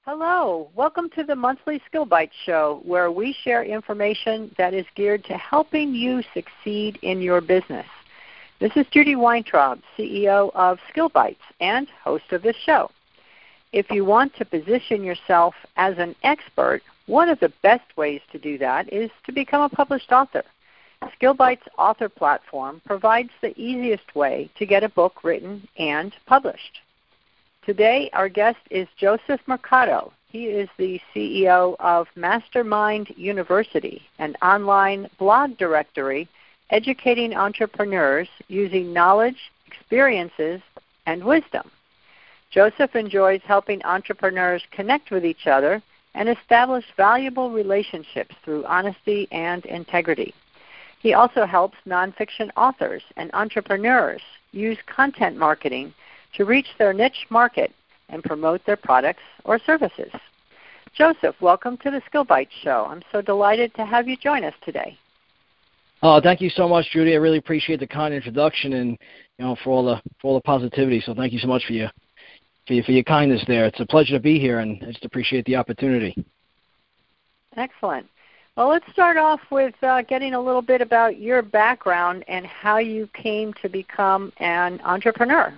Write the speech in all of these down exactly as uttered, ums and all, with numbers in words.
Hello, welcome to the monthly Skill Bites show, where we share information that is geared to helping you succeed in your business. This is Judy Weintraub, C E O of Skill Bites and host of this show. If you want to position yourself as an expert, one of the best ways to do that is to become a published author. Skill Bites author platform provides the easiest way to get a book written and published. Today, our guest is Joseph Mercado. He is the C E O of Mastermind University, an online blog directory educating entrepreneurs using knowledge, experiences, and wisdom. Joseph enjoys helping entrepreneurs connect with each other and establish valuable relationships through honesty and integrity. He also helps nonfiction authors and entrepreneurs use content marketing to reach their niche market and promote their products or services. Joseph, welcome to the Skill Bites show. I'm so delighted to have you join us today. Oh, thank you so much, Judy. I really appreciate the kind introduction and you know for all the for all the positivity. So thank you so much for your for your, for your kindness there. It's a pleasure to be here, and I just appreciate the opportunity. Excellent. Well, let's start off with uh, getting a little bit about your background and how you came to become an entrepreneur.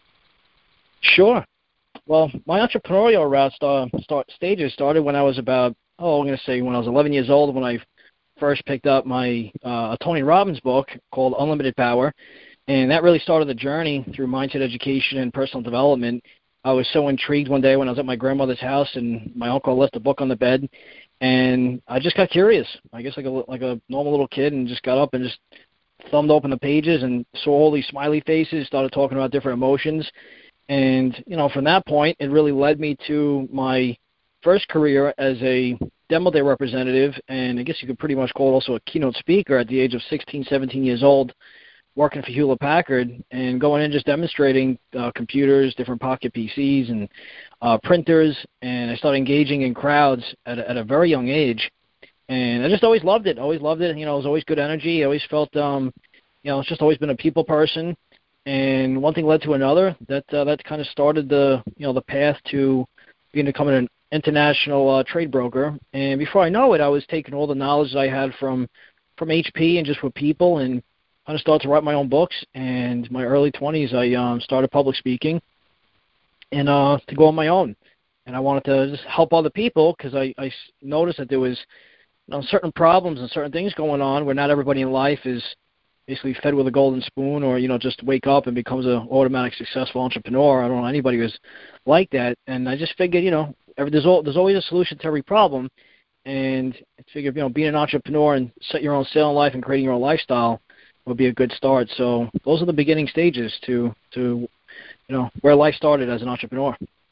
Sure. Well, my entrepreneurial route start, start, stages started when I was about, oh, I'm going to say when I was eleven years old, when I first picked up my uh, Tony Robbins book called Unlimited Power, and that really started the journey through mindset education and personal development. I was so intrigued one day when I was at my grandmother's house, and my uncle left a book on the bed, and I just got curious, I guess like a, like a normal little kid, and just got up and just thumbed open the pages and saw all these smiley faces, started talking about different emotions. And, you know, from that point, it really led me to my first career as a demo day representative, and I guess you could pretty much call it also a keynote speaker at the age of sixteen, seventeen years old, working for Hewlett-Packard and going in just demonstrating uh, computers, different pocket P Cs, and uh, printers, and I started engaging in crowds at a, at a very young age. And I just always loved it, always loved it. You know, it was always good energy. I always felt, um, you know, it's just always been a people person. And one thing led to another. That uh, that kind of started the you know the path to being becoming an international uh, trade broker. And before I know it, I was taking all the knowledge that I had from from H P and just with people, and kind of started to write my own books. And in my early twenties, I um, started public speaking, and uh, to go on my own. And I wanted to just help other people because I, I noticed that there was you know, certain problems and certain things going on where not everybody in life is basically fed with a golden spoon, or you know, just wake up and becomes an automatic successful entrepreneur. I don't know anybody who's like that, and I just figured, you know, every, there's all, there's always a solution to every problem, and I figured, you know, being an entrepreneur and set your own sail in life and creating your own lifestyle would be a good start. So those are the beginning stages to to you know where life started as an entrepreneur.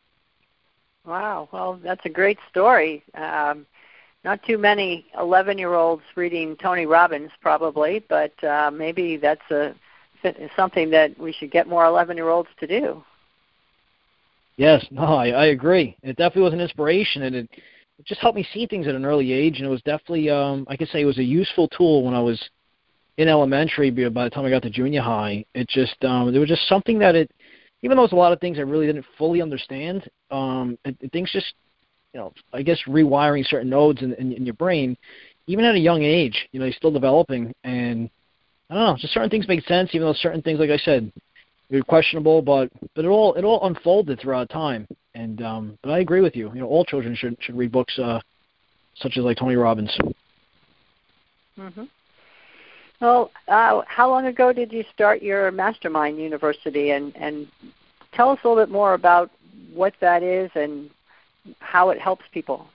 Wow, well, that's a great story. Um, Not too many eleven-year-olds reading Tony Robbins, probably, but uh, maybe that's a, something that we should get more eleven-year-olds to do. Yes, no, I, I agree. It definitely was an inspiration, and it, it just helped me see things at an early age, and it was definitely, um, I could say it was a useful tool when I was in elementary. By the time I got to junior high, it just, um, there was just something that it, even though there's a lot of things I really didn't fully understand, um, it, it, things just, you know, I guess rewiring certain nodes in, in, in your brain, even at a young age, you know, you're still developing, and I don't know, just certain things make sense, even though certain things, like I said, were questionable, but but it all it all unfolded throughout time, and um, but I agree with you. You know, all children should should read books uh, such as like Tony Robbins. Mm-hmm. Well, uh, how long ago did you start your Mastermind University, and and tell us a little bit more about what that is and how it helps people?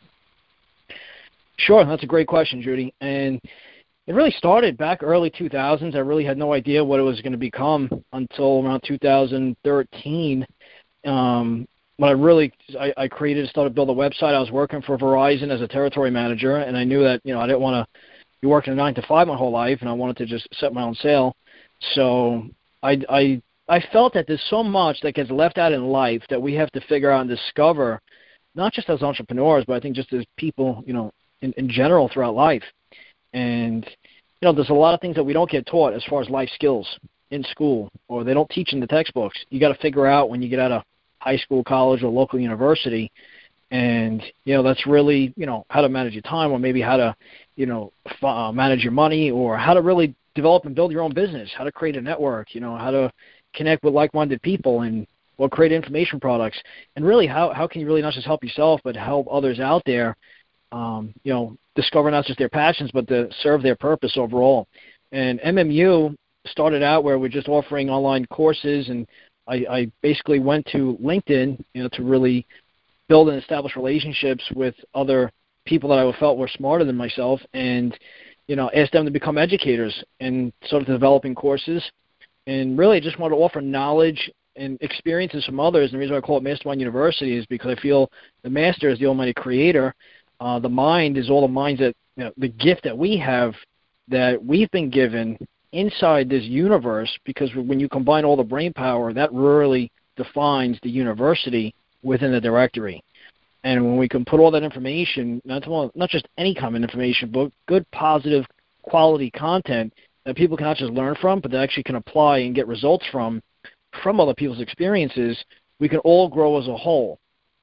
Sure, that's a great question, Judy. And it really started back early two thousands. I really had no idea what it was going to become until around two thousand thirteen. Um, when I really, I, I created, started to build a website. I was working for Verizon as a territory manager, and I knew that, you know, I didn't want to be working a nine to five my whole life, and I wanted to just set my own sail. So I, I, I felt that there's so much that gets left out in life that we have to figure out and discover, not just as entrepreneurs, but I think just as people, you know, in, in general throughout life. And, you know, there's a lot of things that we don't get taught as far as life skills in school, or they don't teach in the textbooks. You got to figure out when you get out of high school, college, or local university. And, you know, that's really, you know, how to manage your time, or maybe how to, you know, f- uh, manage your money, or how to really develop and build your own business, how to create a network, you know, how to connect with like-minded people, and or create information products. And really, how, how can you really not just help yourself, but help others out there, um, you know, discover not just their passions, but to serve their purpose overall. And M M U started out where we're just offering online courses, and I, I basically went to LinkedIn, you know, to really build and establish relationships with other people that I felt were smarter than myself, and, you know, asked them to become educators, and started developing courses. And really, I just want to offer knowledge and experiences from others. And the reason why I call it Mastermind University is because I feel the master is the almighty creator. Uh, the mind is all the minds that, you know, the gift that we have, that we've been given inside this universe, because when you combine all the brain power, that really defines the university within the directory. And when we can put all that information, not, to, not just any kind of information, but good, positive, quality content that people can not just learn from, but that actually can apply and get results from, from other people's experiences, we can all grow as a whole.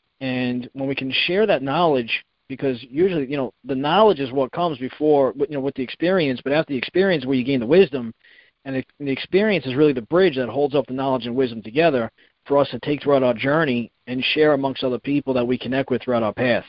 And when we can share that knowledge, because usually, you know, the knowledge is what comes before, you know, with the experience, but after the experience where you gain the wisdom, and the, and the experience is really the bridge that holds up the knowledge and wisdom together for us to take throughout our journey and share amongst other people that we connect with throughout our path.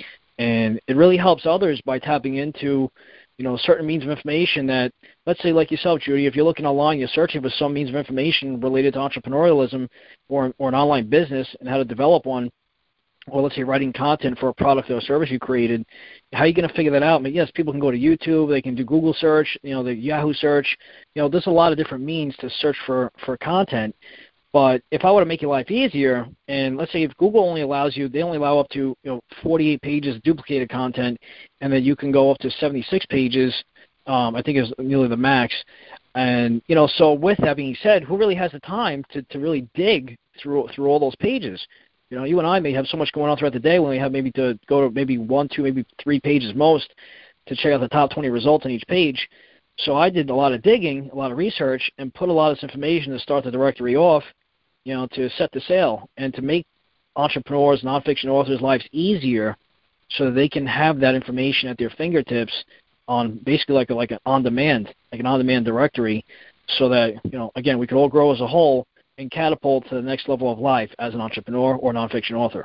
And it really helps others by tapping into, you know, certain means of information that, let's say like yourself, Judy, if you're looking online, you're searching for some means of information related to entrepreneurialism or, or an online business and how to develop one, or let's say writing content for a product or a service you created, how are you going to figure that out? I mean, yes, people can go to YouTube, they can do Google search, you know, the Yahoo search. You know, there's a lot of different means to search for, for content. But if I were to make your life easier, and let's say if Google only allows you, they only allow up to, you know, forty-eight pages of duplicated content, and then you can go up to seventy-six pages, um, I think is nearly the max. And, you know, so with that being said, who really has the time to, to really dig through through all those pages? You know, you and I may have so much going on throughout the day when we have maybe to go to maybe one, two, maybe three pages most to check out the top twenty results on each page. So I did a lot of digging, a lot of research, and put a lot of this information to start the directory off, you know, to set the sail and to make entrepreneurs, nonfiction authors' lives easier so that they can have that information at their fingertips on basically like a, like an on-demand, like an on-demand directory, so that, you know, again, we could all grow as a whole and catapult to the next level of life as an entrepreneur or nonfiction author.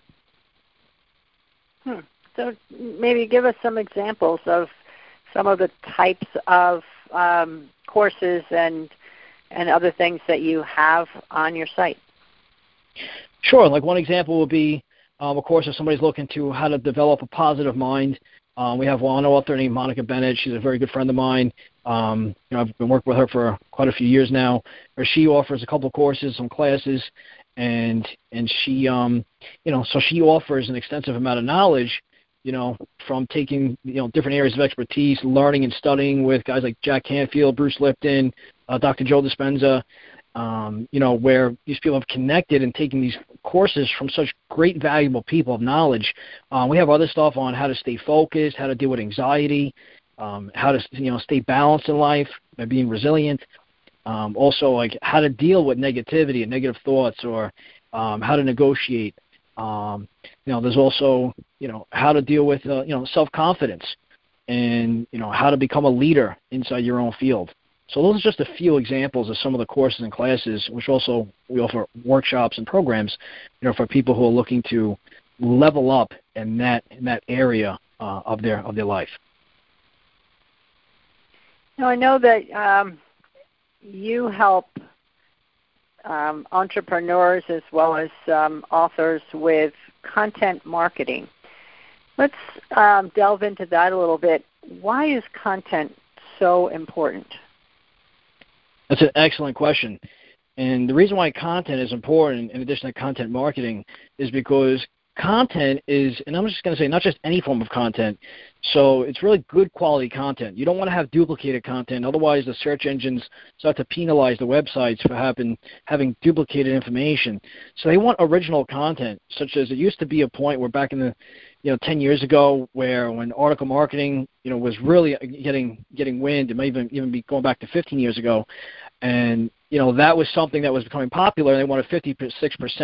Hmm. So maybe give us some examples of some of the types of um, courses and and other things that you have on your site. Sure. Like one example would be, um, of course, if somebody's looking to how to develop a positive mind, um, we have one author named Monica Bennett. She's a very good friend of mine. Um, you know, I've been working with her for quite a few years now. Where she offers a couple of courses, some classes, and and she, um, you know, so she offers an extensive amount of knowledge, you know, from taking, you know, different areas of expertise, learning and studying with guys like Jack Canfield, Bruce Lipton, uh, Doctor Joe Dispenza, um, you know, where these people have connected and taken these courses from such great, valuable people of knowledge. Um, we have other stuff on how to stay focused, how to deal with anxiety, um, how to, you know, stay balanced in life by being resilient. Um, also, like how to deal with negativity and negative thoughts, or um, how to negotiate. Um, you know, there's also, you know, how to deal with, uh, you know, self-confidence, and, you know, how to become a leader inside your own field. So those are just a few examples of some of the courses and classes, which also we offer workshops and programs, you know, for people who are looking to level up in that in that area uh, of their of their life. Now, I know that um, you help um, entrepreneurs as well as um, authors with content marketing. Let's um, delve into that a little bit. Why is content so important? That's an excellent question. And the reason why content is important, in addition to content marketing, is because content is, and I'm just going to say not just any form of content, so it's really good quality content. You don't want to have duplicated content, otherwise the search engines start to penalize the websites for having, having duplicated information. So they want original content, such as it used to be a point where back in the, you know, ten years ago, where when article marketing, you know, was really getting getting wind, it might even even be going back to fifteen years ago, and you know that was something that was becoming popular. And they wanted fifty-six percent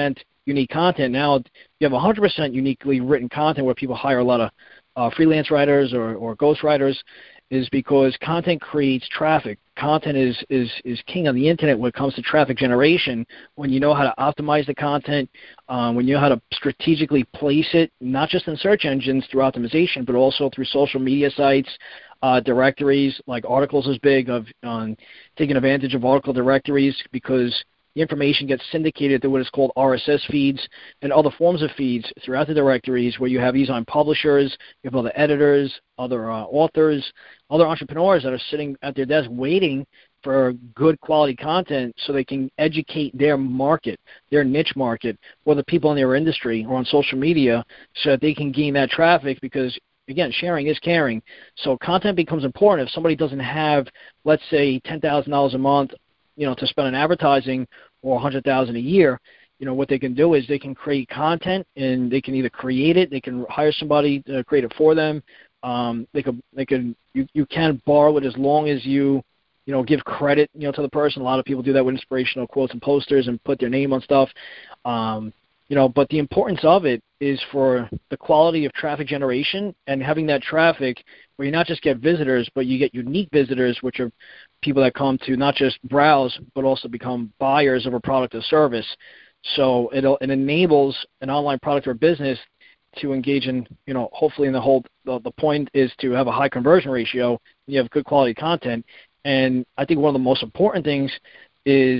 unique content. Now you have one hundred percent uniquely written content where people hire a lot of uh, freelance writers or, or ghost writers, is because content creates traffic. Content is, is, is king on the internet when it comes to traffic generation. When you know how to optimize the content, um, when you know how to strategically place it, not just in search engines through optimization, but also through social media sites, uh, directories, like articles is big, of um, taking advantage of article directories, because the information gets syndicated through what is called R S S feeds and other forms of feeds throughout the directories, where you have these on publishers, you have other editors, other uh, authors, other entrepreneurs that are sitting at their desk waiting for good quality content so they can educate their market, their niche market, or the people in their industry or on social media, so that they can gain that traffic, because again, sharing is caring. So content becomes important. If somebody doesn't have, let's say, ten thousand dollars a month, you know, to spend on advertising, or one hundred thousand dollars a year, you know, what they can do is they can create content, and they can either create it, they can hire somebody to create it for them. Um, they could, they could, you, you can borrow it as long as you, you know, give credit, you know, to the person. A lot of people do that with inspirational quotes and posters and put their name on stuff. Um, you know, but the importance of it is for the quality of traffic generation, and having that traffic where you not just get visitors, but you get unique visitors, which are people that come to not just browse, but also become buyers of a product or service. So it it enables an online product or business to engage in, you know, hopefully in the whole, the, the point is to have a high conversion ratio, and you have good quality content. And I think one of the most important things is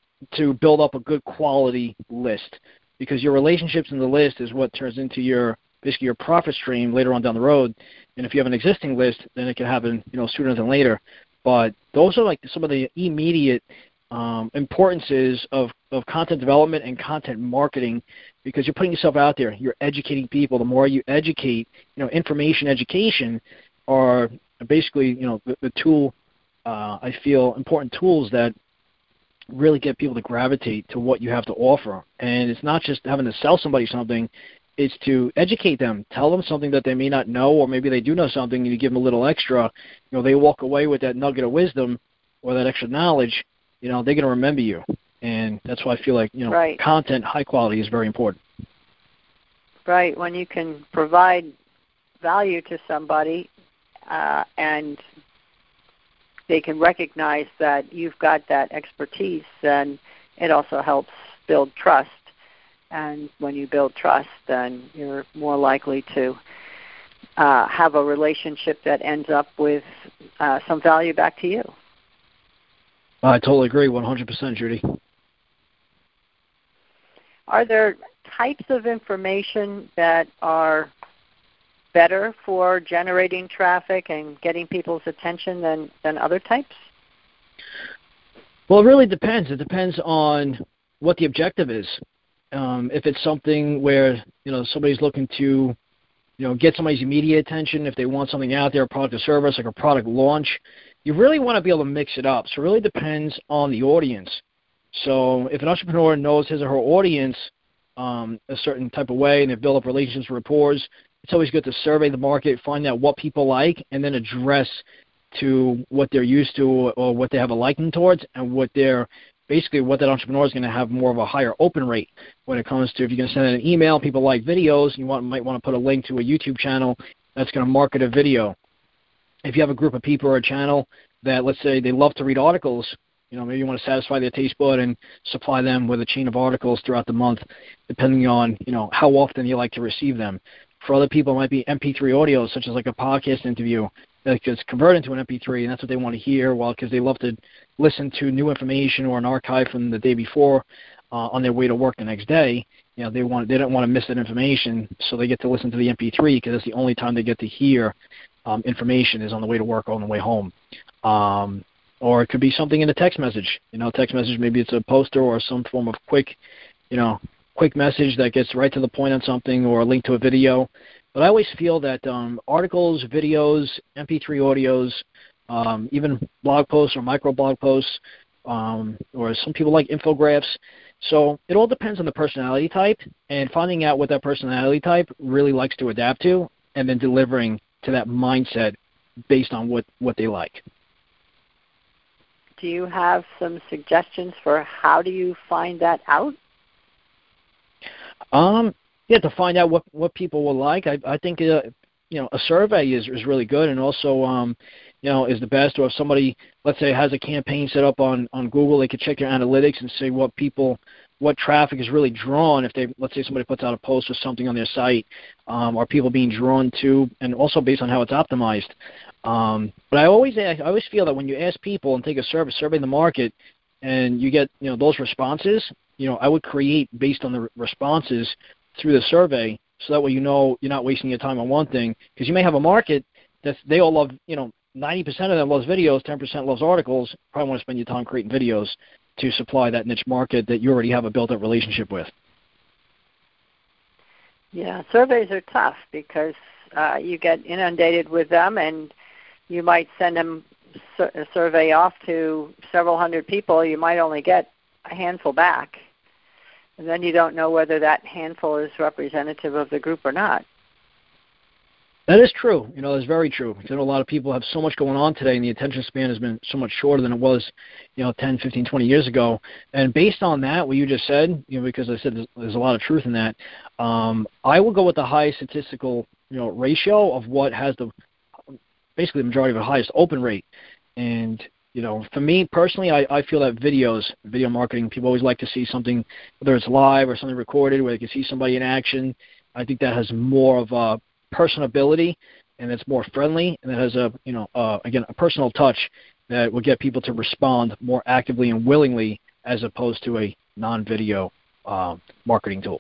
to build up a good quality list, because your relationships in the list is what turns into your, basically your profit stream later on down the road. And if you have an existing list, then it can happen, you know, sooner than later. But those are like some of the immediate um, importances of, of content development and content marketing, because you're putting yourself out there. You're educating people. The more you educate, you know, information education are basically, you know, the, the tool, uh, I feel, important tools that really get people to gravitate to what you have to offer. And it's not just having to sell somebody something. It's to educate them, tell them something that they may not know, or maybe they do know something and you give them a little extra. You know, they walk away with that nugget of wisdom or that extra knowledge. You know, they're going to remember you. And that's why I feel like, you know, right. content, high quality is very important. Right. When you can provide value to somebody uh, and they can recognize that you've got that expertise, then it also helps build trust. And when you build trust, then you're more likely to uh, have a relationship that ends up with uh, some value back to you. I totally agree, one hundred percent, Judy. Are there types of information that are better for generating traffic and getting people's attention than, than other types? Well, it really depends. It depends on what the objective is. Um, if it's something where, you know, somebody's looking to, you know, get somebody's immediate attention, if they want something out there, a product or service, like a product launch, you really want to be able to mix it up. So it really depends on the audience. So if an entrepreneur knows his or her audience um, a certain type of way, and they've built up relationships, rapport, it's always good to survey the market, find out what people like, and then address to what they're used to or what they have a liking towards, and what they're basically what that entrepreneur is going to have more of a higher open rate when it comes to, if you're going to send an email, people like videos, you want, might want to put a link to a YouTube channel that's going to market a video. If you have a group of people or a channel that, let's say, they love to read articles, you know, maybe you want to satisfy their taste bud and supply them with a chain of articles throughout the month, depending on, you know, how often you like to receive them. For other people, it might be M P three audio, such as like a podcast interview that gets converted into an M P three, and that's what they want to hear, well, because they love to listen to new information or an archive from the day before uh, on their way to work the next day. You know, they want they don't want to miss that information, so they get to listen to the M P three, because that's the only time they get to hear um, information is on the way to work or on the way home. Um, or it could be something in a text message. You know, text message, maybe it's a poster or some form of quick, you know, quick message that gets right to the point on something, or a link to a video. But I always feel that um, articles, videos, M P three audios, um, even blog posts or micro blog posts, um, or some people like infographics. So it all depends on the personality type, and finding out what that personality type really likes to adapt to, and then delivering to that mindset based on what, what they like. Do you have some suggestions for how do you find that out? Um, yeah, to find out what, what people will like. I, I think, uh, you know, a survey is, is really good, and also, um, you know, is the best. Or if somebody, let's say, has a campaign set up on, on Google, they could check their analytics and see what people, what traffic is really drawn. If they, let's say somebody puts out a post or something on their site, um, are people being drawn to, and also based on how it's optimized. Um, but I always, I always feel that when you ask people and take a survey, survey the market, and you get, you know, those responses, you know, I would create based on the responses through the survey, so that way you know you're not wasting your time on one thing, because you may have a market that they all love, you know, ninety percent of them loves videos, ten percent loves articles. Probably want to spend your time creating videos to supply that niche market that you already have a built-up relationship with. Yeah, surveys are tough because uh, you get inundated with them, and you might send them a survey off to several hundred people. You might only get a handful back, and then you don't know whether that handful is representative of the group or not. That is true. You know, that's very true. Because I know a lot of people have so much going on today, and the attention span has been so much shorter than it was, you know, ten, fifteen, twenty years ago. And based on that, what you just said, you know, because I said there's, there's a lot of truth in that, um, I will go with the highest statistical, you know, ratio of what has the, basically the majority of the highest open rate. And, you know, for me personally, I, I feel that videos, video marketing, people always like to see something, whether it's live or something recorded, where they can see somebody in action. I think that has more of a personability, and it's more friendly, and it has a, you know, uh, again, a personal touch that will get people to respond more actively and willingly, as opposed to a non-video uh, marketing tool.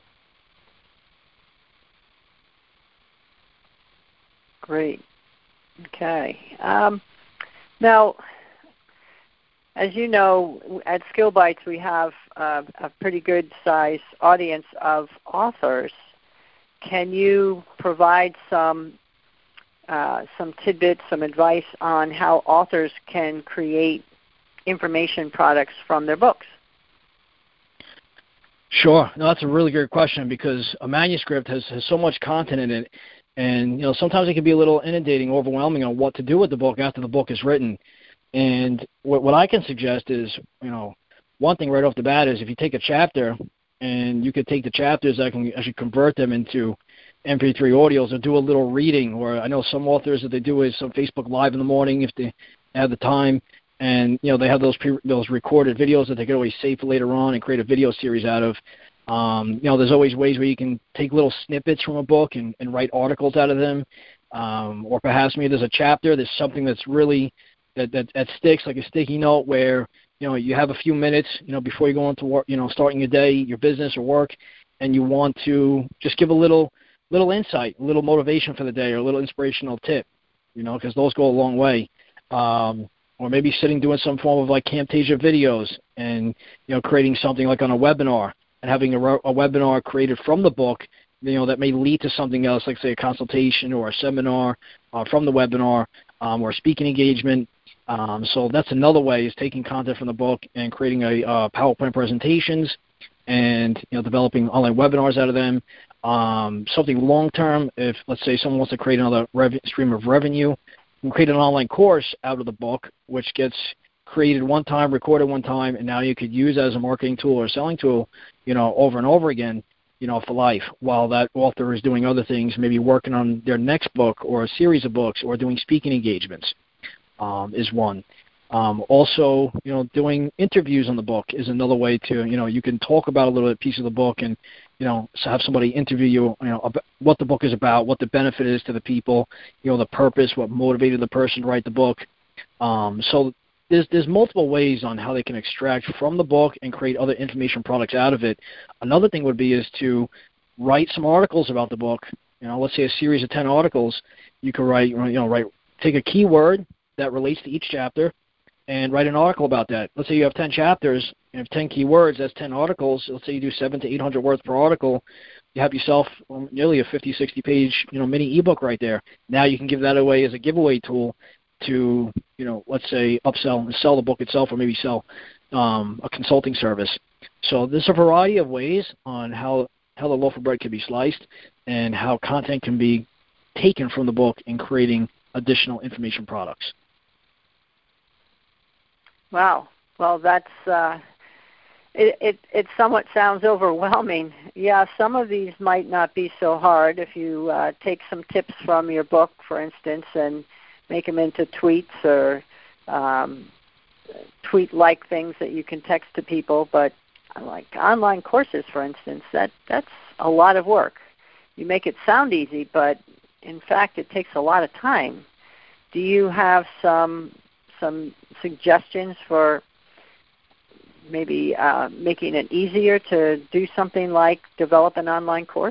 Great. Okay. Um, now, as you know, at SkillBytes we have uh, a pretty good size audience of authors. Can you provide some uh, some tidbits, some advice on how authors can create information products from their books? Sure. No, that's a really good question, because a manuscript has, has so much content in it, and, you know, sometimes it can be a little inundating, overwhelming on what to do with the book after the book is written. And what, what I can suggest is, you know, one thing right off the bat is if you take a chapter, and you could take the chapters that can actually convert them into M P three audios, or do a little reading. Or I know some authors that they do is some Facebook Live in the morning if they have the time, and, you know, they have those pre- those recorded videos that they can always save for later on and create a video series out of. Um, you know, there's always ways where you can take little snippets from a book and, and write articles out of them. Um, or perhaps maybe there's a chapter, there's something that's really that, that that sticks, like a sticky note, where, you know, you have a few minutes, you know, before you go into work, you know, starting your day, your business or work, and you want to just give a little, little insight, a little motivation for the day, or a little inspirational tip, you know, because those go a long way. Um, or maybe sitting doing some form of like Camtasia videos, and, you know, creating something like on a webinar, and having a, a webinar created from the book, you know, that may lead to something else, like say a consultation or a seminar uh, from the webinar, um, or a speaking engagement. Um, so that's another way, is taking content from the book and creating a uh, PowerPoint presentations, and, you know, developing online webinars out of them. Um, something long term, if let's say someone wants to create another rev- stream of revenue, you can create an online course out of the book, which gets created one time, recorded one time, and now you could use as a marketing tool or a selling tool, you know, over and over again, you know, for life, while that author is doing other things, maybe working on their next book or a series of books, or doing speaking engagements. Um, is one. Um, also, you know, doing interviews on the book is another way to, you know, you can talk about a little bit piece of the book, and, you know, so have somebody interview you, you know, about what the book is about, what the benefit is to the people, you know, the purpose, what motivated the person to write the book. Um, so there's there's multiple ways on how they can extract from the book and create other information products out of it. Another thing would be is to write some articles about the book. You know, let's say a series of ten articles. You could write, you know, write take a keyword that relates to each chapter, and write an article about that. Let's say you have ten chapters, you have ten keywords, that's ten articles. Let's say you do seven to eight hundred words per article. You have yourself nearly a fifty, sixty page, you know, mini ebook right there. Now you can give that away as a giveaway tool to, you know, let's say upsell and sell the book itself, or maybe sell um, a consulting service. So there's a variety of ways on how, how the loaf of bread can be sliced, and how content can be taken from the book and creating additional information products. Wow. Well, that's uh, it, it, it somewhat sounds overwhelming. Yeah, some of these might not be so hard if you uh, take some tips from your book, for instance, and make them into tweets or um, tweet-like things that you can text to people. But like online courses, for instance, that that's a lot of work. You make it sound easy, but in fact, it takes a lot of time. Do you have some some suggestions for maybe uh, making it easier to do something like develop an online course?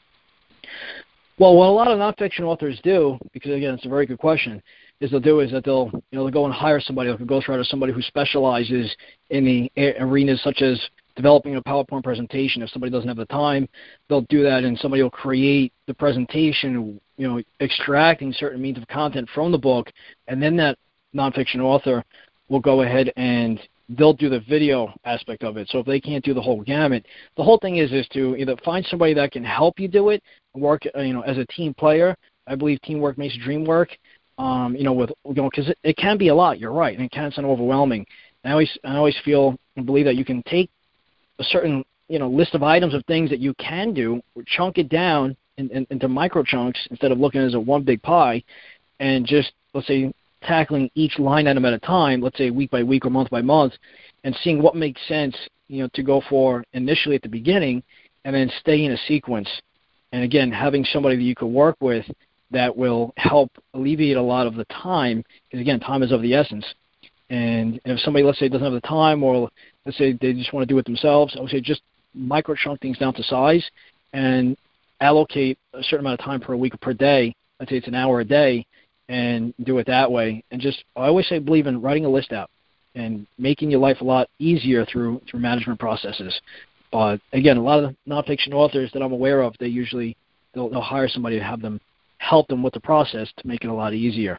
Well, what a lot of nonfiction authors do, because again, it's a very good question, is they'll do is that they'll you know they'll go and hire somebody, like a ghostwriter, somebody who specializes in the arenas such as developing a PowerPoint presentation. If somebody doesn't have the time, they'll do that, and somebody will create the presentation, you know, extracting certain means of content from the book, and then that nonfiction author will go ahead and they'll do the video aspect of it. So if they can't do the whole gamut, the whole thing is is to either find somebody that can help you do it, work, you know, as a team player. I believe teamwork makes the dream work. Um, you know, with you know, because it, it can be a lot. You're right, and it can sound overwhelming. And I always, I always feel and believe that you can take a certain, you know, list of items of things that you can do, chunk it down in, in, into micro chunks instead of looking at it as a one big pie, and just, let's say, tackling each line item at a time, let's say week by week or month by month, and seeing what makes sense, you know, to go for initially at the beginning, and then stay in a sequence. And again, having somebody that you could work with that will help alleviate a lot of the time, because again, time is of the essence. And if somebody, let's say, doesn't have the time, or let's say they just want to do it themselves, I would say just micro chunk things down to size and allocate a certain amount of time per week or per day. Let's say it's an hour a day, and do it that way. And just, I always say, believe in writing a list out and making your life a lot easier through through management processes. But again, a lot of the nonfiction authors that I'm aware of, they usually they'll, they'll hire somebody to have them help them with the process to make it a lot easier.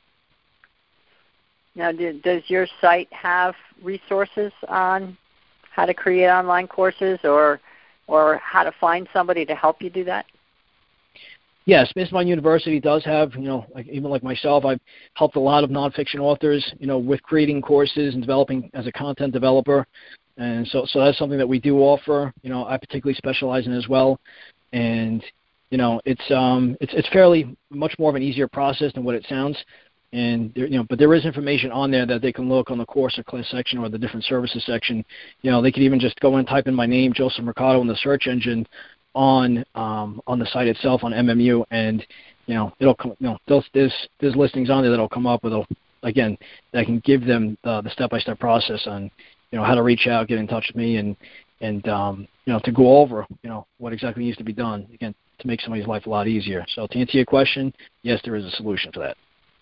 Now, does your site have resources on how to create online courses, or or how to find somebody to help you do that? Yes, Space Mountain University does have, you know, like even like myself, I've helped a lot of nonfiction authors, you know, with creating courses and developing as a content developer, and so so that's something that we do offer. You know, I particularly specialize in as well, and you know, it's um it's it's fairly much more of an easier process than what it sounds. And there, you know, but there is information on there that they can look on the course or class section or the different services section. You know, they could even just go and type in my name, Joseph Mercado, in the search engine on um, on the site itself on M M U, and you know, it'll come. You know, there's there's, there's listings on there that'll come up with, again, that can give them uh, the step-by-step process on, you know, how to reach out, get in touch with me, and and um, you know, to go over, you know, what exactly needs to be done, again, to make somebody's life a lot easier. So to answer your question, yes, there is a solution for that.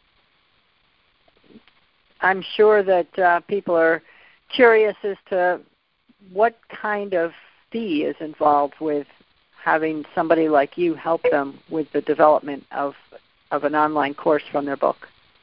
I'm sure that uh, people are curious as to what kind of fee is involved with having somebody like you help them with the development of of an online course from their book.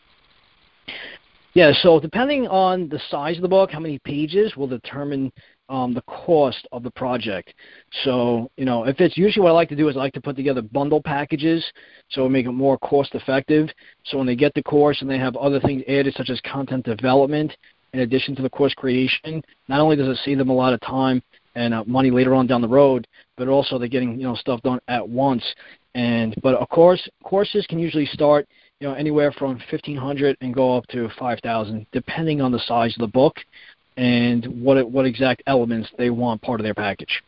Yeah, so depending on the size of the book, how many pages will determine um, the cost of the project. So, you know, if it's usually what I like to do is I like to put together bundle packages so make it more cost effective. So when they get the course and they have other things added such as content development in addition to the course creation, not only does it save them a lot of time and uh, money later on down the road, but also they're getting, you know, stuff done at once. And but of course, courses can usually start, you know, anywhere from fifteen hundred and go up to five thousand, depending on the size of the book and what what exact elements they want part of their package.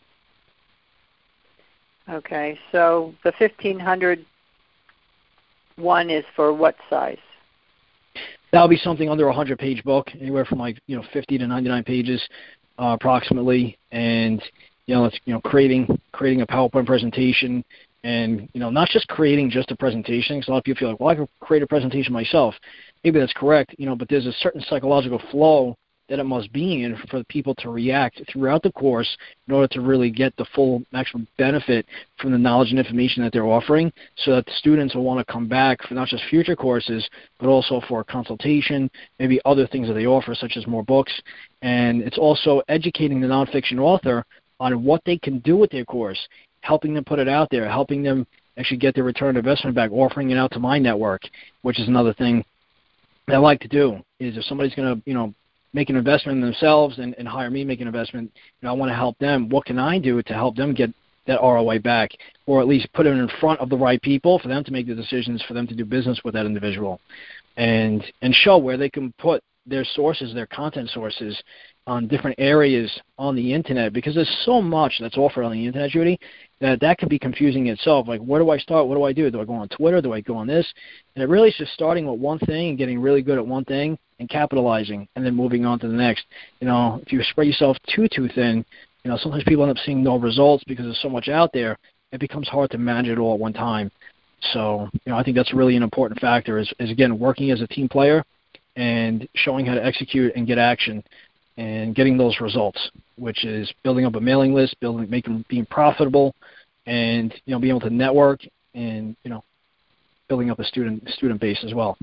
Okay, so the fifteen hundred one is for what size? That'll be something under a hundred page book, anywhere from like, you know, fifty to ninety-nine pages, uh, approximately, and you know, it's, you know, creating creating a PowerPoint presentation. And, you know, not just creating just a presentation, because a lot of people feel like, well, I can create a presentation myself. Maybe that's correct, you know, but there's a certain psychological flow that it must be in for people to react throughout the course in order to really get the full maximum benefit from the knowledge and information that they're offering, so that the students will want to come back for not just future courses, but also for a consultation, maybe other things that they offer, such as more books. And it's also educating the nonfiction author on what they can do with their course, helping them put it out there, helping them actually get their return on investment back, offering it out to my network, which is another thing that I like to do, is if somebody's going to, you know, make an investment in themselves and, and hire me, make an investment, you know, I want to help them. What can I do to help them get that R O I back, or at least put it in front of the right people for them to make the decisions, for them to do business with that individual, and and show where they can put their sources, their content sources, on different areas on the internet, because there's so much that's offered on the internet, Judy, that that can be confusing itself. Like, where do I start? What do I do? Do I go on Twitter? Do I go on this? And it really is just starting with one thing and getting really good at one thing and capitalizing, and then moving on to the next. You know, if you spread yourself too, too thin, you know, sometimes people end up seeing no results because there's so much out there. It becomes hard to manage it all at one time. So, you know, I think that's really an important factor is, is again, working as a team player and showing how to execute and get action and getting those results, which is building up a mailing list, building, making, being profitable, and, you know, being able to network and, you know, building up a student student base as well.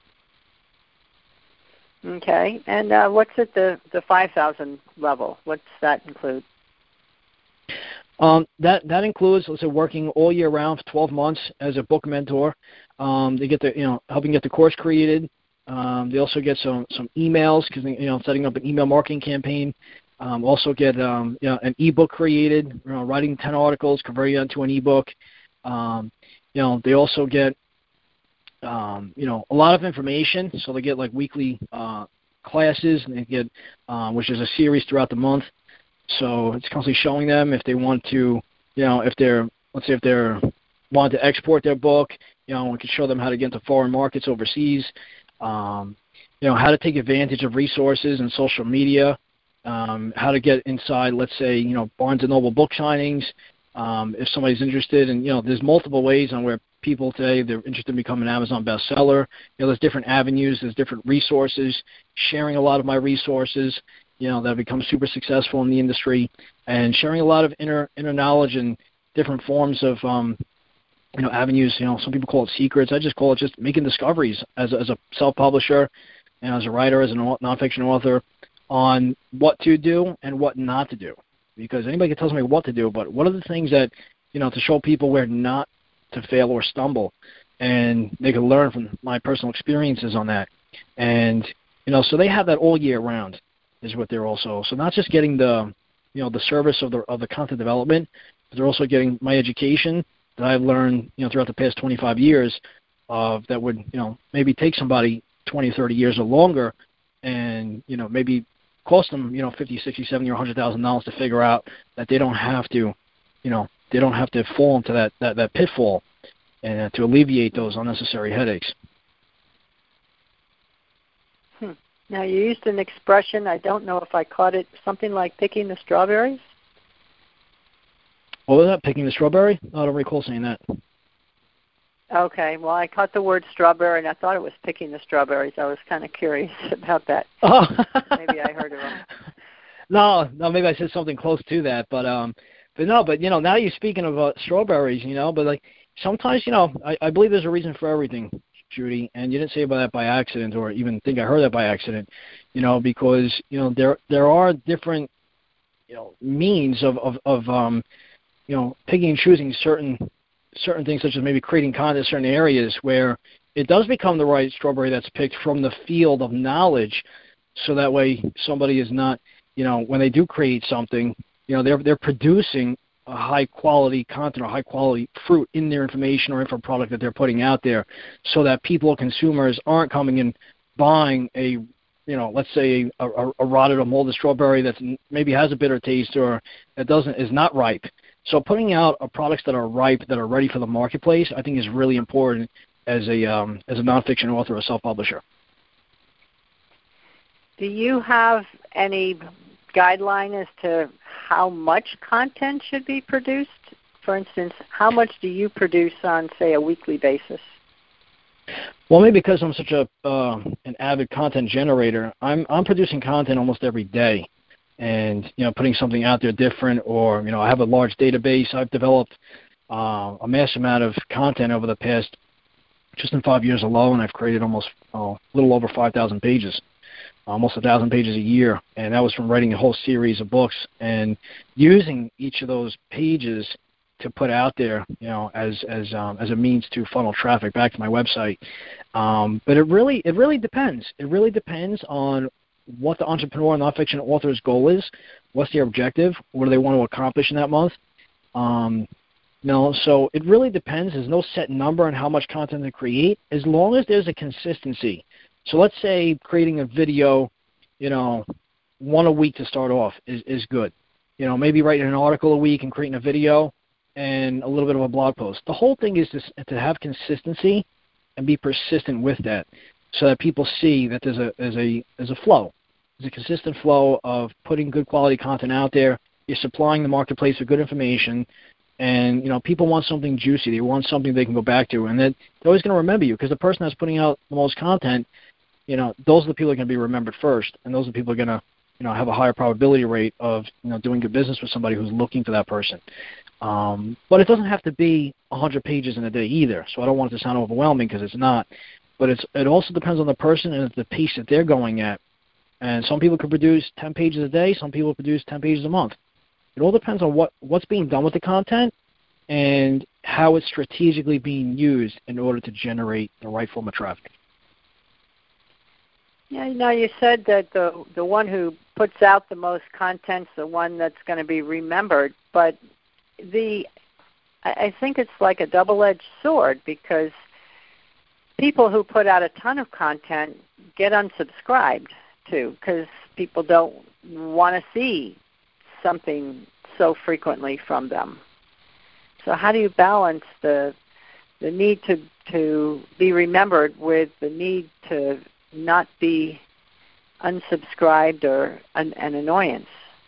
Okay. And uh, what's at the, the five thousand level? What's that include? Um, that that includes, let's say, working all year round for twelve months as a book mentor. Um, they get the, you know, helping get the course created. Um, they also get some some emails, because, you know, setting up an email marketing campaign. Um, also get um, you know, an ebook created, you know, writing ten articles, converting it into an ebook. Um, you know, they also get um, you know, a lot of information. So they get like weekly uh, classes, and they get uh, which is a series throughout the month. So it's constantly showing them if they want to, you know, if they're, let's say if they're wanting to export their book, you know, we can show them how to get into foreign markets overseas, um, you know, how to take advantage of resources and social media, um, how to get inside, let's say, you know, Barnes and Noble book signings, um, if somebody's interested. And, you know, there's multiple ways on where people today, they're interested in becoming an Amazon bestseller. You know, there's different avenues, there's different resources, sharing a lot of my resources, you know, that have become super successful in the industry, and sharing a lot of inner inner knowledge and different forms of, um, you know, avenues. You know, some people call it secrets. I just call it just making discoveries as a, as a self-publisher and as a writer, as a nonfiction author, on what to do and what not to do. Because anybody can tell me what to do, but what are the things that, you know, to show people where not to fail or stumble, and they can learn from my personal experiences on that. And, you know, so they have that all year round. Is what they're also, so not just getting the, you know, the service of the of the content development, but they're also getting my education that I've learned, you know, throughout the past twenty-five years, of that would, you know, maybe take somebody twenty, thirty years or longer, and, you know, maybe cost them, you know, fifty, sixty, seventy, or one hundred thousand dollars to figure out that they don't have to, you know, they don't have to fall into that that, that pitfall, and uh, to alleviate those unnecessary headaches. Hmm. Now, you used an expression, I don't know if I caught it, something like picking the strawberries? What was that, picking the strawberry? I don't recall saying that. Okay, well, I caught the word strawberry, and I thought it was picking the strawberries. I was kind of curious about that. Oh. Maybe I heard it wrong. No, no, maybe I said something close to that, but um, but no, but you know, now you're speaking of uh, strawberries, you know, but like sometimes, you know, I, I believe there's a reason for everything, Judy, and you didn't say about that by accident, or even think I heard that by accident, you know, because, you know, there there are different, you know, means of, of, of um, you know, picking and choosing certain certain things, such as maybe creating content in certain areas where it does become the right strawberry that's picked from the field of knowledge, so that way somebody is not, you know, when they do create something, you know, they're they're producing a high quality content or high quality fruit in their information or info product that they're putting out there, so that people, consumers, aren't coming and buying a, you know, let's say a, a, a rotted or molded strawberry that maybe has a bitter taste or that doesn't is not ripe. So putting out uh, products that are ripe, that are ready for the marketplace, I think is really important as a um, as a nonfiction author or self-publisher. Do you have any guideline as to how much content should be produced? For instance, how much do you produce on, say, a weekly basis? Well, maybe because I'm such a uh, an avid content generator, I'm I'm producing content almost every day, and, you know, putting something out there different, or, you know, I have a large database. I've developed uh, a massive amount of content over the past, just in five years alone. I've created almost oh, a little over five thousand pages. Almost a thousand pages a year, and that was from writing a whole series of books and using each of those pages to put out there, you know, as as um, as a means to funnel traffic back to my website. Um, but it really it really depends. It really depends on what the entrepreneur and nonfiction author's goal is, what's their objective, what do they want to accomplish in that month. Um, you know, so it really depends. There's no set number on how much content to create, as long as there's a consistency. So let's say creating a video, you know, one a week to start off is, is good. You know, maybe writing an article a week and creating a video and a little bit of a blog post. The whole thing is to, to have consistency and be persistent with that, so that people see that there's a there's a there's a flow. There's a consistent flow of putting good quality content out there. You're supplying the marketplace with good information, and you know people want something juicy. They want something they can go back to, and that they're always going to remember you, because the person that's putting out the most content, you know, those are the people that are going to be remembered first, and those are the people who are going to, you know, have a higher probability rate of, you know, doing good business with somebody who's looking for that person. Um, but it doesn't have to be one hundred pages in a day either, so I don't want it to sound overwhelming, because it's not. But it's, it also depends on the person and the pace that they're going at. And some people can produce ten pages a day, some people produce ten pages a month. It all depends on what, what's being done with the content and how it's strategically being used in order to generate the right form of traffic. Yeah, you know, you said that the the one who puts out the most content's the one that's going to be remembered, but the I, I think it's like a double-edged sword, because people who put out a ton of content get unsubscribed too, because people don't want to see something so frequently from them. So how do you balance the the need to to be remembered with the need to not be unsubscribed or an, an annoyance?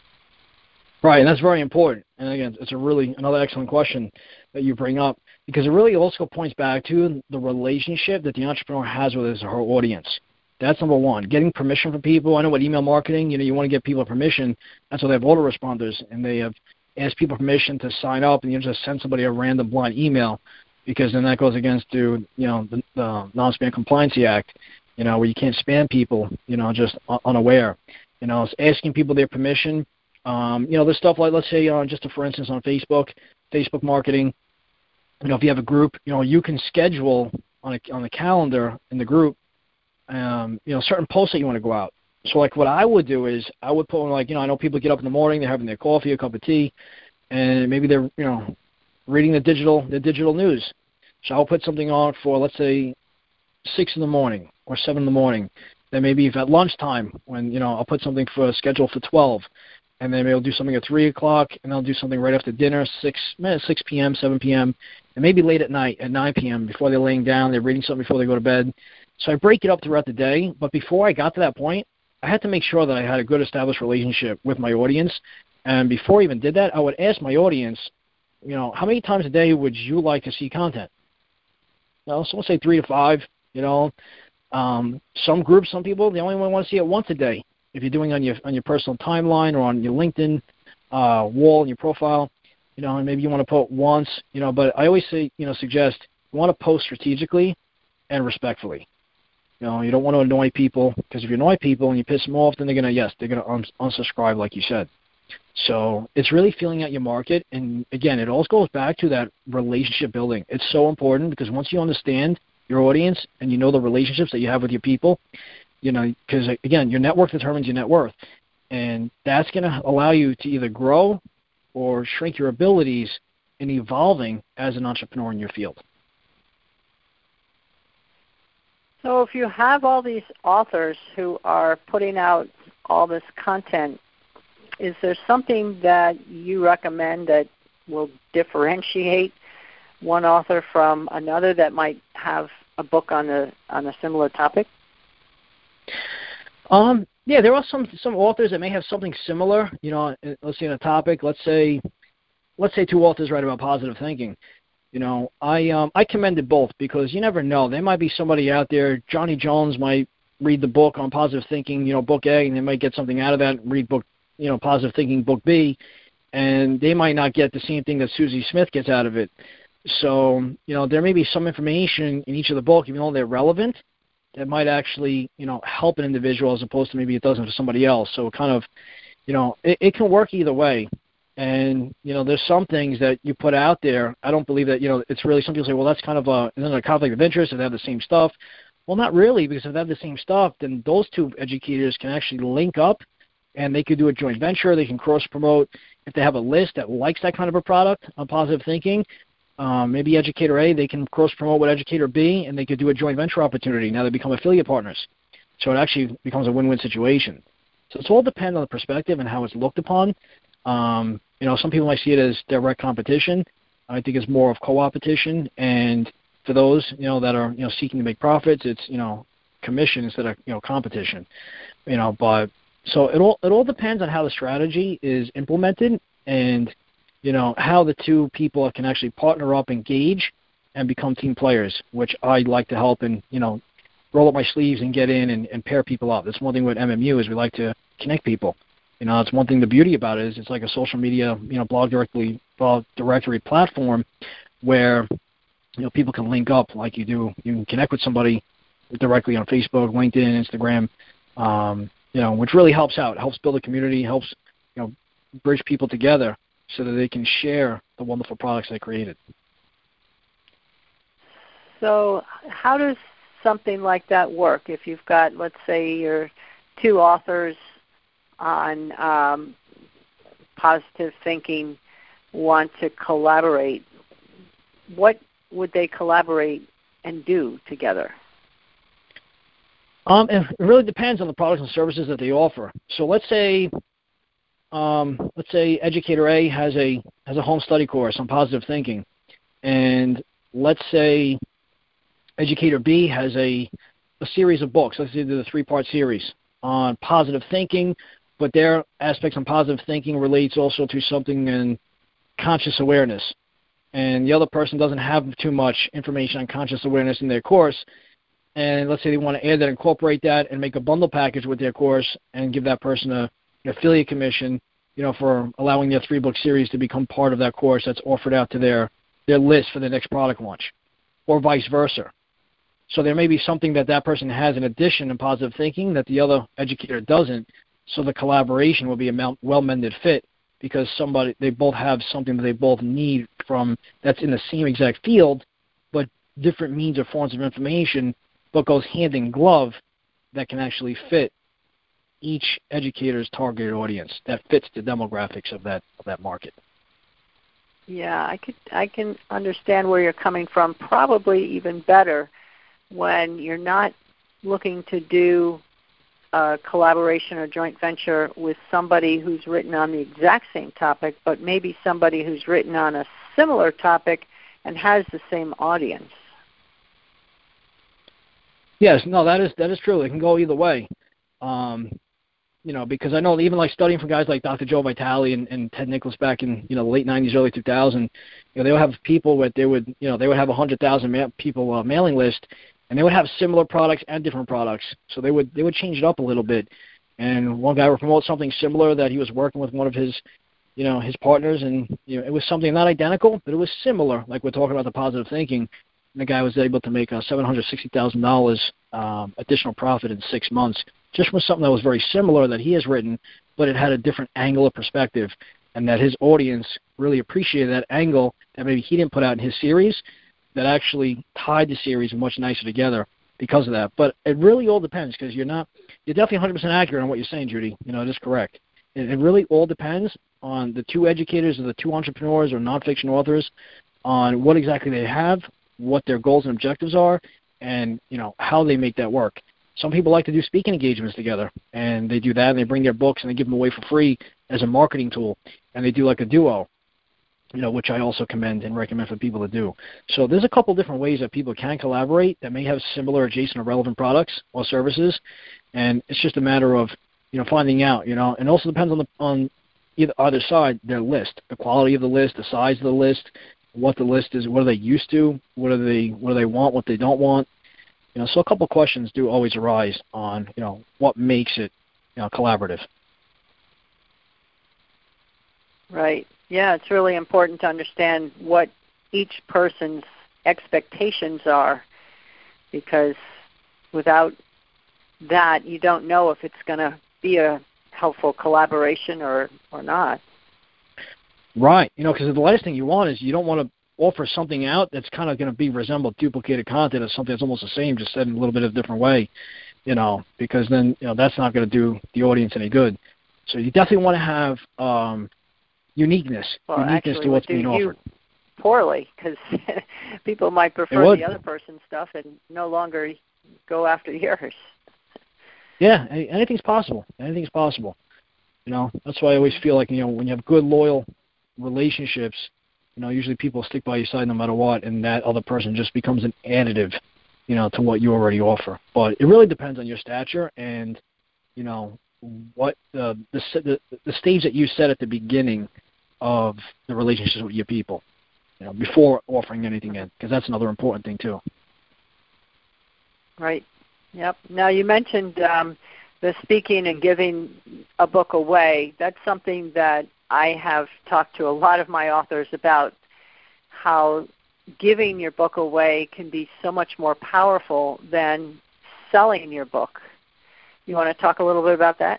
Right, and that's very important. And again, it's a really another excellent question that you bring up, because it really also points back to the relationship that the entrepreneur has with his or her audience. That's number one. Getting permission from people. I know with email marketing, you know, you want to get people permission. That's why they have autoresponders, and they have asked people permission to sign up, and you just send somebody a random blind email, because then that goes against the, you know, the, the Non-Spam Compliance Act, you know, where you can't spam people, you know, just unaware. You know, it's asking people their permission. Um, you know, there's stuff like, let's say, uh, just to, for instance, on Facebook, Facebook marketing, you know, if you have a group, you know, you can schedule on a, on the calendar in the group, um, you know, certain posts that you want to go out. So, like, what I would do is I would put, like, you know, I know people get up in the morning, they're having their coffee, a cup of tea, and maybe they're, you know, reading the digital, the digital news. So I'll put something on for, let's say, six in the morning or seven in the morning. Then maybe if at lunchtime, when, you know, I'll put something for schedule for twelve. And then maybe I'll do something at three o'clock, and I'll do something right after dinner, six p.m., seven p.m., and maybe late at night at nine p.m. before they're laying down. They're reading something before they go to bed. So I break it up throughout the day. But before I got to that point, I had to make sure that I had a good established relationship with my audience. And before I even did that, I would ask my audience, you know, how many times a day would you like to see content? You know, someone say three to five. You know, um, some groups, some people, they only want to see it once a day. If you're doing on your on your personal timeline or on your LinkedIn uh, wall in your profile, you know, and maybe you want to put once, you know. But I always say, you know, suggest you want to post strategically and respectfully. You know, you don't want to annoy people, because if you annoy people and you piss them off, then they're gonna yes, they're gonna un- unsubscribe, like you said. So it's really feeling out your market, and again, it all goes back to that relationship building. It's so important, because once you understand your audience and you know the relationships that you have with your people, you know, because, again, your network determines your net worth. And that's going to allow you to either grow or shrink your abilities in evolving as an entrepreneur in your field. So if you have all these authors who are putting out all this content, is there something that you recommend that will differentiate one author from another that might have a book on a on a similar topic? Um, yeah, there are some some authors that may have something similar. You know, let's say in a topic. Let's say, let's say two authors write about positive thinking. You know, I um, I commended both, because you never know. There might be somebody out there. Johnny Jones might read the book on positive thinking, you know, book A, and they might get something out of that. And read book, you know, positive thinking, book B, and they might not get the same thing that Susie Smith gets out of it. So, you know, there may be some information in each of the book, even though they're relevant, that might actually, you know, help an individual as opposed to maybe it doesn't for somebody else. So it kind of, you know, it, it can work either way. And, you know, there's some things that you put out there. I don't believe that, you know, it's really, some people say, well, that's kind of a, isn't it a conflict of interest if they have the same stuff? Well, not really, because if they have the same stuff, then those two educators can actually link up, and they could do a joint venture. They can cross-promote. If they have a list that likes that kind of a product on positive thinking, um, maybe Educator A, they can cross-promote with Educator B, and they could do a joint venture opportunity. Now they become affiliate partners. So it actually becomes a win-win situation. So it's all depend on the perspective and how it's looked upon. Um, you know, some people might see it as direct competition. I think it's more of co-opetition, and for those, you know, that are, you know, seeking to make profits, it's, you know, commission instead of, you know, competition. You know, but so it all it all depends on how the strategy is implemented, and, you know, how the two people can actually partner up, engage, and become team players, which I like to help and, you know, roll up my sleeves and get in and, and pair people up. That's one thing with M M U is we like to connect people. You know, it's one thing. The beauty about it is it's like a social media, you know, blog directly blog directory platform where, you know, people can link up like you do. You can connect with somebody directly on Facebook, LinkedIn, Instagram, um, you know, which really helps out. It helps build a community, helps, you know, bridge people together so that they can share the wonderful products they created. So how does something like that work? If you've got, let's say, your two authors on um, positive thinking want to collaborate, what would they collaborate and do together? Um, it really depends on the products and services that they offer. So let's say, um, let's say Educator A has a has a home study course on positive thinking, and let's say Educator B has a a series of books. Let's say they're the three-part series on positive thinking, but their aspects on positive thinking relates also to something in conscious awareness. And the other person doesn't have too much information on conscious awareness in their course, and let's say they want to add that, incorporate that, and make a bundle package with their course and give that person a, an affiliate commission, you know, for allowing their three-book series to become part of that course that's offered out to their, their list for the next product launch, or vice versa. So there may be something that that person has in addition in positive thinking that the other educator doesn't, so the collaboration will be a well-mended fit because somebody they both have something that they both need from that's in the same exact field, but different means or forms of information, but goes hand in glove that can actually fit each educator's targeted audience that fits the demographics of that of that market. Yeah, I could I can understand where you're coming from. Probably even better when you're not looking to do a collaboration or joint venture with somebody who's written on the exact same topic, but maybe somebody who's written on a similar topic and has the same audience. Yes, no, that is that is true. It can go either way. Um, you know, because I know even like studying from guys like Doctor Joe Vitale and, and Ted Nicholas back in, you know, the late nineties, early two thousand, you know, they would have people that they would, you know, they would have a one hundred thousand ma- people uh, mailing list, and they would have similar products and different products. So they would they would change it up a little bit. And one guy would promote something similar that he was working with one of his, you know, his partners, and you know, it was something not identical, but it was similar. Like we're talking about the positive thinking, and the guy was able to make uh, seven hundred sixty thousand dollars um, additional profit in six months, just from something that was very similar that he has written, but it had a different angle of perspective, and that his audience really appreciated that angle that maybe he didn't put out in his series, that actually tied the series much nicer together because of that. But it really all depends, because you're not, you're definitely one hundred percent accurate on what you're saying, Judy. You know, it is correct. It, it really all depends on the two educators or the two entrepreneurs or nonfiction authors, on what exactly they have, what their goals and objectives are, and, you know, how they make that work. Some people like to do speaking engagements together, and they do that, and they bring their books, and they give them away for free as a marketing tool, and they do like a duo, you know, which I also commend and recommend for people to do. So there's a couple different ways that people can collaborate that may have similar, adjacent, or relevant products or services, and it's just a matter of, you know, finding out, you know, and also depends on the on either either side, their list, the quality of the list, the size of the list, what the list is, what are they used to, what are they what do they want, what they don't want. You know, so a couple of questions do always arise on, you know, what makes it, you know, collaborative. Right. Yeah, it's really important to understand what each person's expectations are, because without that, you don't know if it's going to be a helpful collaboration or, or not. Right. You know, because the last thing you want is you don't want to offer something out that's kind of going to be resemble duplicated content of something that's almost the same, just said in a little bit of a different way, you know, because then, you know, that's not going to do the audience any good. So you definitely want to have um, uniqueness, well, uniqueness actually, to what's do being you offered. Poorly, because people might prefer the other person's stuff and no longer go after yours. Yeah, anything's possible. Anything's possible. You know, that's why I always feel like, you know, when you have good, loyal relationships, you know, usually people stick by your side no matter what, and that other person just becomes an additive, you know, to what you already offer. But it really depends on your stature and, you know, what uh, the, the the stage that you set at the beginning of the relationship with your people, you know, before offering anything in, because that's another important thing too. Right. Yep. Now you mentioned um, the speaking and giving a book away. That's something that I have talked to a lot of my authors about, how giving your book away can be so much more powerful than selling your book. You want to talk a little bit about that?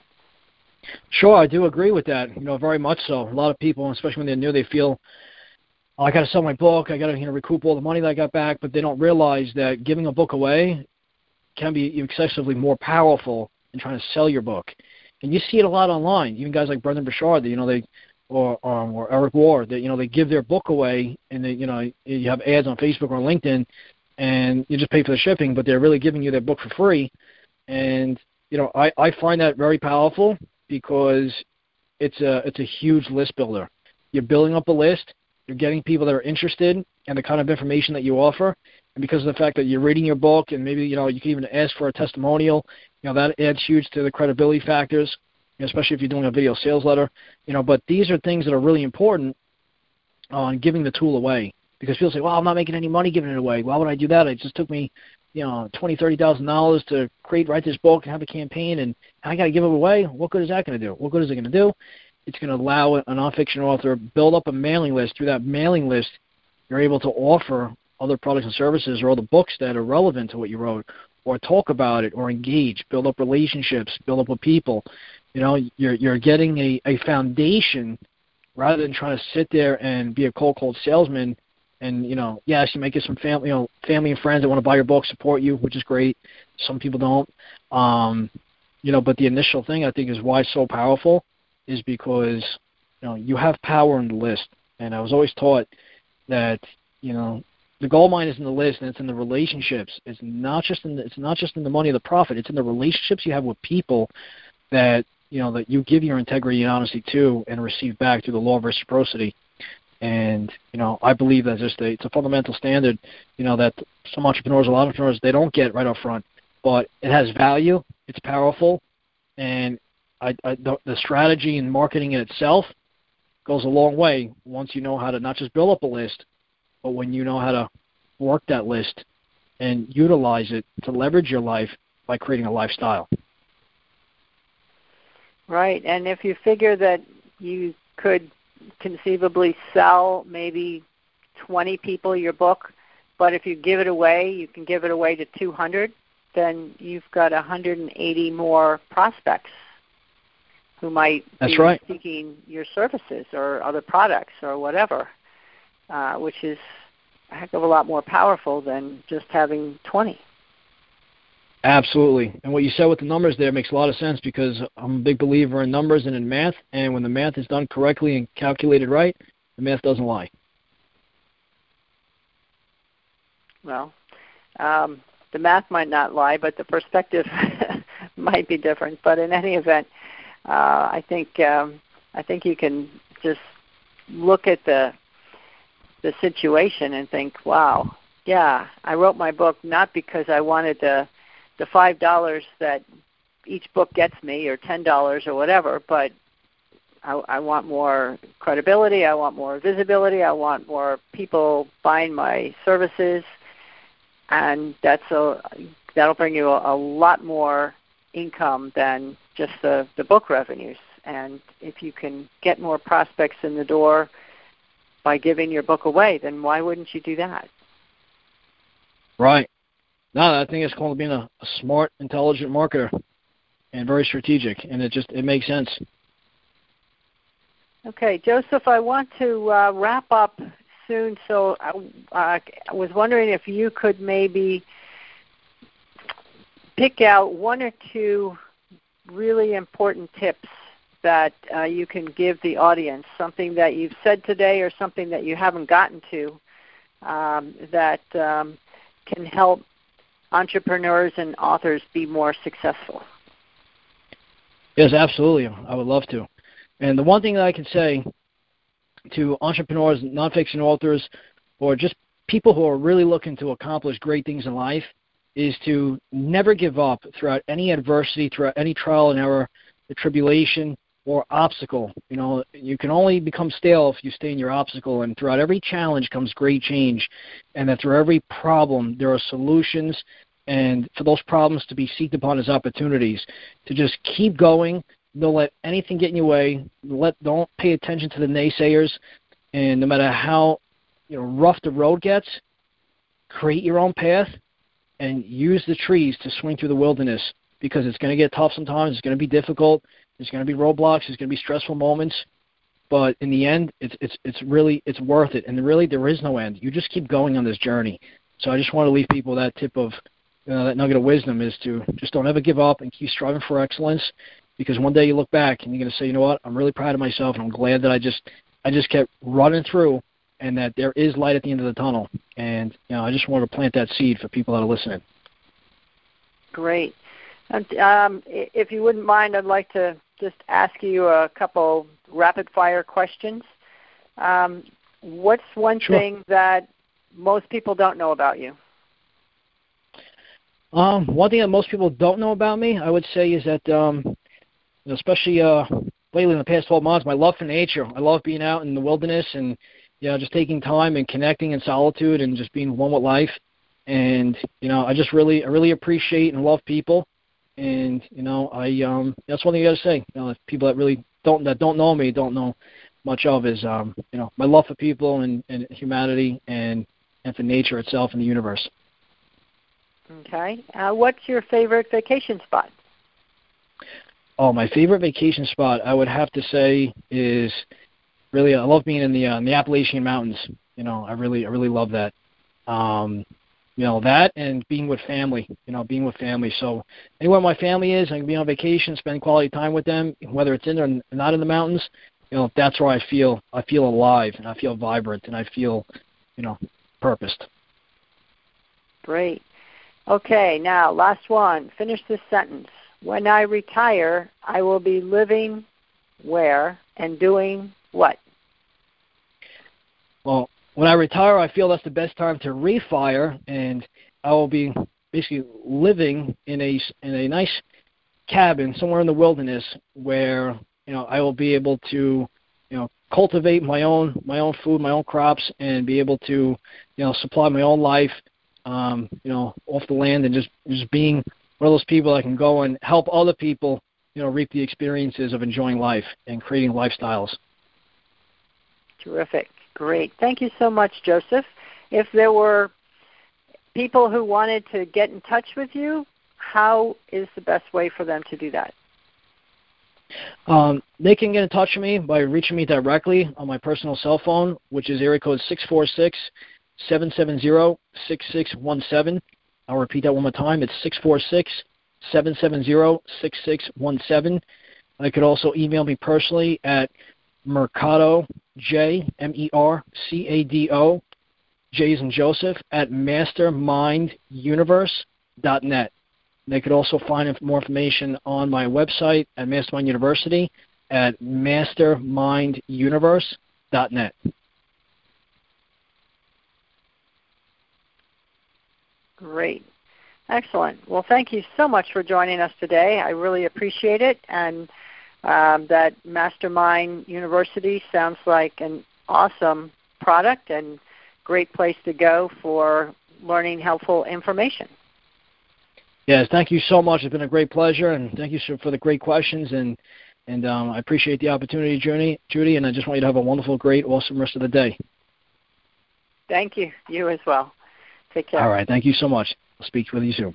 Sure, I do agree with that, you know, very much so. A lot of people, especially when they're new, they feel, oh, I got to sell my book, I got to, you know, recoup all the money that I got back, but they don't realize that giving a book away can be excessively more powerful than trying to sell your book. And you see it a lot online. Even guys like Brendan Burchard, you know, they or um, or Eric Ward, that, you know, they give their book away, and they, you know, you have ads on Facebook or LinkedIn, and you just pay for the shipping, but they're really giving you their book for free. And you know, I, I find that very powerful because it's a it's a huge list builder. You're building up a list. You're getting people that are interested in the kind of information that you offer. And because of the fact that you're reading your book, and maybe, you know, you can even ask for a testimonial, you know, that adds huge to the credibility factors, especially if you're doing a video sales letter. You know, but these are things that are really important on giving the tool away. Because people say, well, I'm not making any money giving it away. Why would I do that? It just took me, you know, twenty thousand dollars, thirty thousand dollars to create, write this book and have a campaign, and I got to give it away. What good is that going to do? What good is it going to do? It's going to allow a nonfiction author build up a mailing list. Through that mailing list, you're able to offer other products and services or other books that are relevant to what you wrote, or talk about it, or engage, build up relationships, build up with people. You know, you're you're getting a, a foundation rather than trying to sit there and be a cold, cold salesman. And, you know, yes, you may get some family, you know, family and friends that want to buy your book, support you, which is great. Some people don't. Um, you know, but the initial thing I think is why it's so powerful is because, you know, you have power in the list. And I was always taught that, you know, the gold mine is in the list, and it's in the relationships. It's not just in the, it's not just in the money or the profit. It's in the relationships you have with people that, you know, that you give your integrity and honesty to and receive back through the law of reciprocity. And, you know, I believe that's just a, it's a fundamental standard, you know, that some entrepreneurs, a lot of entrepreneurs, they don't get right up front. But it has value, it's powerful, and I, I, the, the strategy and marketing in itself goes a long way once you know how to not just build up a list, but when you know how to work that list and utilize it to leverage your life by creating a lifestyle. Right, and if you figure that you could conceivably sell maybe twenty people your book, but if you give it away, you can give it away to two hundred, then you've got one hundred eighty more prospects who might That's be right. seeking your services or other products or whatever, uh, which is a heck of a lot more powerful than just having twenty. Absolutely. And what you said with the numbers there makes a lot of sense, because I'm a big believer in numbers and in math, and when the math is done correctly and calculated right, the math doesn't lie. Well, um, the math might not lie, but the perspective might be different. But in any event, uh, I think um, I think you can just look at the the situation and think, wow, yeah, I wrote my book not because I wanted the the five dollars that each book gets me, or ten dollars or whatever, but I, I want more credibility, I want more visibility, I want more people buying my services, and that's a that'll bring you a, a lot more income than just the, the book revenues. And if you can get more prospects in the door by giving your book away, then why wouldn't you do that? Right. No, I think it's called being a, a smart, intelligent marketer, and very strategic, and it just it makes sense. Okay, Joseph, I want to uh, wrap up soon, so I, uh, I was wondering if you could maybe pick out one or two really important tips that uh, you can give the audience, something that you've said today or something that you haven't gotten to um, that um, can help entrepreneurs and authors be more successful. Yes, absolutely. I would love to. And the one thing that I can say to entrepreneurs, nonfiction authors, or just people who are really looking to accomplish great things in life is to never give up throughout any adversity, throughout any trial and error, the tribulation, or obstacle. You know, you can only become stale if you stay in your obstacle, and throughout every challenge comes great change, and that through every problem there are solutions, and for those problems to be seeked upon as opportunities, to just keep going. Don't let anything get in your way. Let don't pay attention to the naysayers, and no matter how you know rough the road gets, create your own path and use the trees to swing through the wilderness, because it's going to get tough sometimes. It's going to be difficult. There's going to be roadblocks. There's going to be stressful moments, but in the end, it's it's it's really it's worth it. And really, there is no end. You just keep going on this journey. So I just want to leave people that tip of you know, that nugget of wisdom is to just don't ever give up and keep striving for excellence. Because one day you look back and you're going to say, you know what, I'm really proud of myself, and I'm glad that I just I just kept running through, and that there is light at the end of the tunnel. And you know, I just wanted to plant that seed for people that are listening. Great. And, um, if you wouldn't mind, I'd like to just ask you a couple rapid-fire questions. Um, what's one Sure. thing that most people don't know about you? Um, one thing that most people don't know about me, I would say, is that um, especially uh, lately in the past twelve months, my love for nature. I love being out in the wilderness and you know just taking time and connecting in solitude and just being one with life. And you know, I just really, I really appreciate and love people. And you know, I um, that's one thing I got to say. You know, people that really don't that don't know me don't know much of is um, you know my love for people and, and humanity and and for nature itself and the universe. Okay. Uh, what's your favorite vacation spot? Oh, my favorite vacation spot, I would have to say, is really I love being in the uh, in the Appalachian Mountains. You know, I really I really love that. Um, you know that and being with family. You know, being with family. So anywhere my family is, I can be on vacation, spend quality time with them, whether it's in or not in the mountains. You know, that's where I feel I feel alive and I feel vibrant and I feel, you know, purposed. Great. Okay. Now, last one. Finish this sentence. When I retire, I will be living where and doing what? Well, when I retire, I feel that's the best time to refire, and I will be basically living in a in a nice cabin somewhere in the wilderness where you know I will be able to you know cultivate my own my own food, my own crops, and be able to you know supply my own life um, you know off the land, and just just being one of those people that can go and help other people, you know, reap the experiences of enjoying life and creating lifestyles. Terrific. Great. Thank you so much, Joseph. If there were people who wanted to get in touch with you, how is the best way for them to do that? Um, they can get in touch with me by reaching me directly on my personal cell phone, which is area code six four six, seven seven zero, six six one seven. I'll repeat that one more time. It's six four six, seven seven zero, six six one seven. I could also email me personally at Mercado, J, M E R C A D O, J as in Joseph, at mastermind universe dot net. They could also find more information on my website at Mastermind University at mastermind universe dot net. Great. Excellent. Well, thank you so much for joining us today. I really appreciate it. And um, that Mastermind University sounds like an awesome product and great place to go for learning helpful information. Yes, thank you so much. It's been a great pleasure, and thank you for the great questions. And and um, I appreciate the opportunity, Judy, Judy, and I just want you to have a wonderful, great, awesome rest of the day. Thank you. You as well. Take care. All right. Thank you so much. I'll speak with you soon.